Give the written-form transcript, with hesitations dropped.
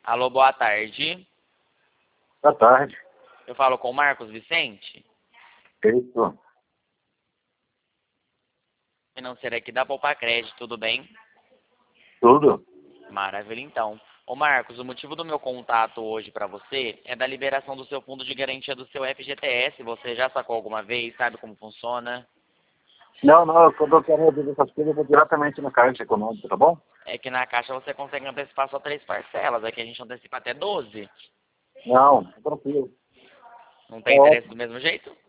Alô, boa tarde. Boa tarde. Eu falo com o Marcos Vicente, Isso. financeira aqui da Poupa Crédito, tudo bem? Tudo? Maravilha, então. Ô Marcos, o motivo do meu contato hoje para você é da liberação do seu fundo de garantia do seu FGTS. Você já sacou alguma vez? Sabe como funciona? Não, quando eu quero resolver essas coisas, eu vou diretamente na Caixa Econômica, tá bom? É que na Caixa você consegue antecipar só 3 parcelas, aqui a gente antecipa até 12. Não, tranquilo. Não É tem interesse ótimo. do mesmo jeito?